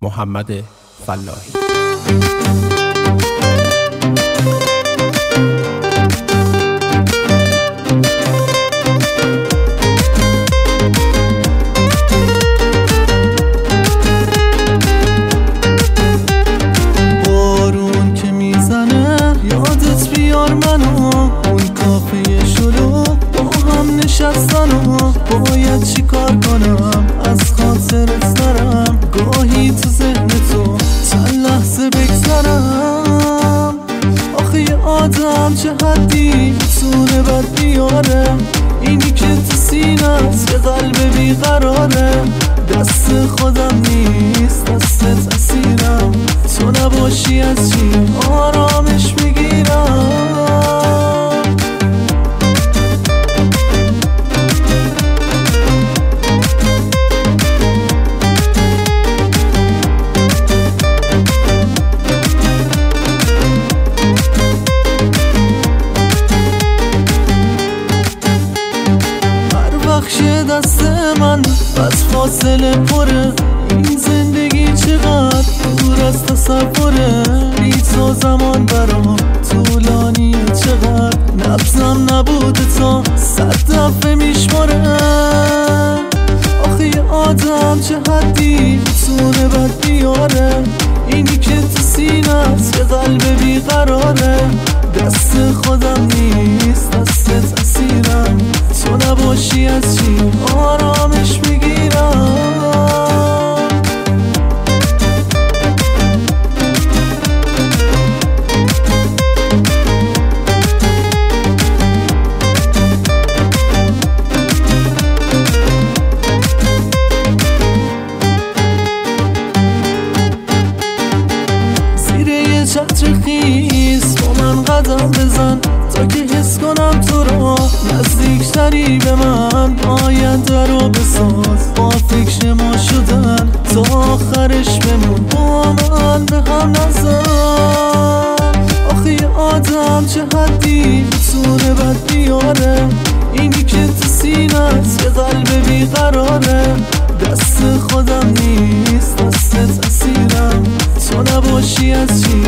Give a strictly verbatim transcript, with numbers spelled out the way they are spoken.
محمد فلاحی. بارون که میزنه یادت بیار منو، اون کافه شلوغ با هم نشستن و باید چی کار کنم از خاطرت نرم، گاهی تو ذهن تو چند لحظه بگذرم. آخه یه آدم چه حدی میتونه بد بیاره، اینی که تو سینه‌ت یه قلب بیقراره. دست خودم نیست دستت اسیرم، تو نباشی از چی آرامش میگیرم. بخش دست من از فاصله پره، این زندگی چقدر دور از تصوره. بی تو زمان برام طولانیه، چقدر نبضم نبوده تا صد دفعه میشماره. آخه یه آدم چه حدی میتونه بد بیاره، اینی که تو سینه‌ت یه قلب بیقراره. دست خودم نیست دستت اسیرم، تو نباشی از چی آرامش میگیرم. زیر یه چتر خیس با من قدم بزن تا که حس کنم تو رو نزدیکتری به من. آینده رو بساز با فکر ما شدن، تا آخرش بمون با من به هم نزن. آخه یه آدم چه حدی میتونه بد بیاره، اینی که تو سینه‌ت یه قلب بیقراره. دست خودم نیست دستت اسیرم، تو نباشی از چی